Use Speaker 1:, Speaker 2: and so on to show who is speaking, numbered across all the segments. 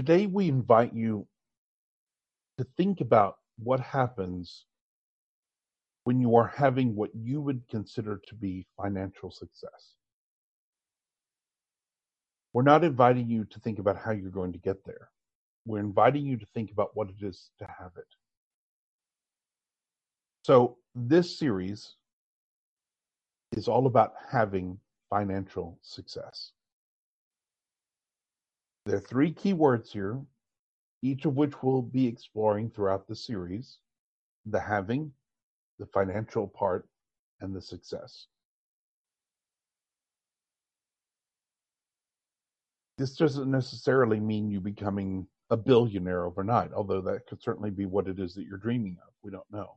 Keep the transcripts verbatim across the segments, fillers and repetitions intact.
Speaker 1: Today, we invite you to think about what happens when you are having what you would consider to be financial success. We're not inviting you to think about how you're going to get there. We're inviting you to think about what it is to have it. So, this series is all about having financial success. There are three key words here, each of which we'll be exploring throughout the series: the having, the financial part, and the success. This doesn't necessarily mean you becoming a billionaire overnight, although that could certainly be what it is that you're dreaming of. We don't know.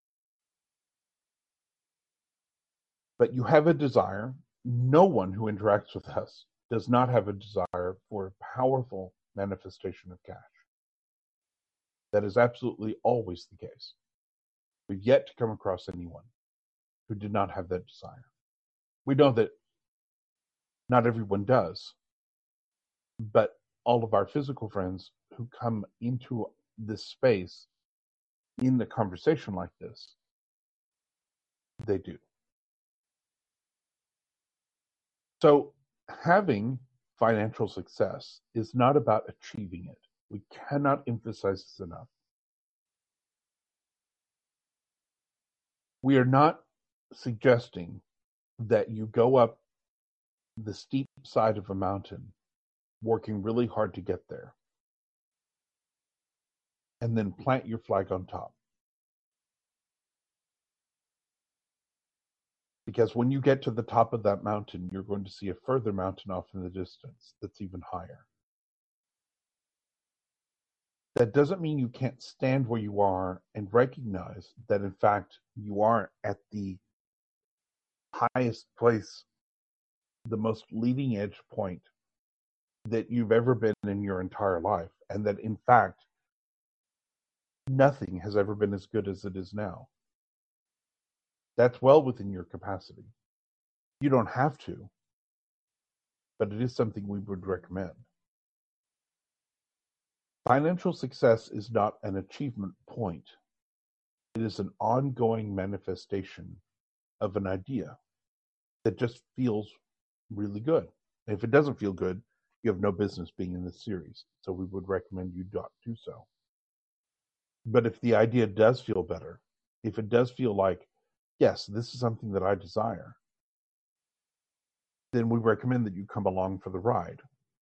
Speaker 1: But you have a desire. No one who interacts with us does not have a desire for a powerful manifestation of cash. That is absolutely always the case. We've yet to come across anyone who did not have that desire. We know that not everyone does, but all of our physical friends who come into this space in a conversation like this, they do. So having financial success is not about achieving it. We cannot emphasize this enough. We are not suggesting that you go up the steep side of a mountain, working really hard to get there, and then plant your flag on top. Because when you get to the top of that mountain, you're going to see a further mountain off in the distance that's even higher. That doesn't mean you can't stand where you are and recognize that, in fact, you are at the highest place, the most leading edge point that you've ever been in your entire life, and that, in fact, nothing has ever been as good as it is now. That's well within your capacity. You don't have to, but it is something we would recommend. Financial success is not an achievement point. It is an ongoing manifestation of an idea that just feels really good. And if it doesn't feel good, you have no business being in this series. So we would recommend you not do so. But if the idea does feel better, if it does feel like, yes, this is something that I desire, then we recommend that you come along for the ride.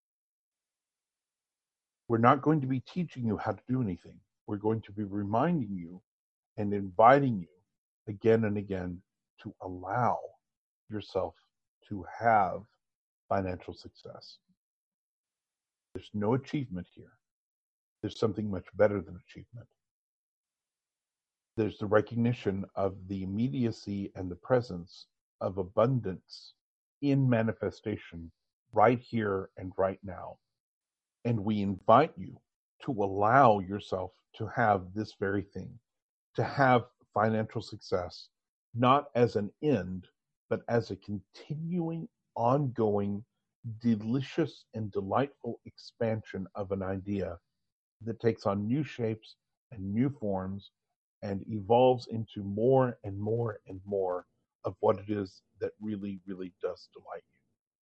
Speaker 1: We're not going to be teaching you how to do anything. We're going to be reminding you and inviting you again and again to allow yourself to have financial success. There's no achievement here. There's something much better than achievement. There's the recognition of the immediacy and the presence of abundance in manifestation right here and right now. And we invite you to allow yourself to have this very thing, to have financial success, not as an end, but as a continuing, ongoing, delicious and delightful expansion of an idea that takes on new shapes and new forms and evolves into more and more and more of what it is that really, really does delight you.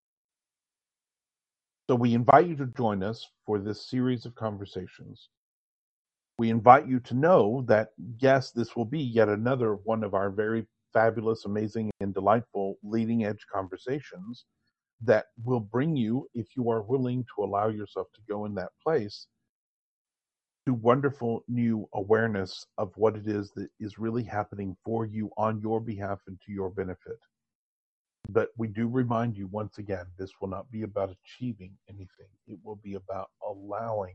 Speaker 1: So we invite you to join us for this series of conversations. We invite you to know that, yes, this will be yet another one of our very fabulous, amazing, and delightful leading edge conversations that will bring you, if you are willing to allow yourself to go in that place, to wonderful new awareness of what it is that is really happening for you on your behalf and to your benefit. But we do remind you once again, this will not be about achieving anything. It will be about allowing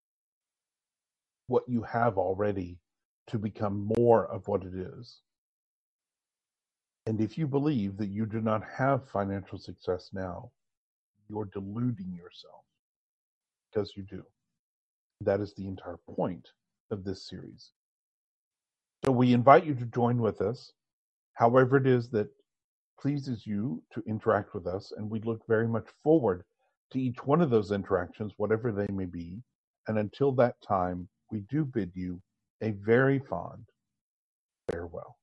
Speaker 1: what you have already to become more of what it is. And if you believe that you do not have financial success now, you're deluding yourself, because you do. That is the entire point of this series. So we invite you to join with us, however it is that pleases you to interact with us, and we look very much forward to each one of those interactions, whatever they may be, And until that time, we do bid you a very fond farewell.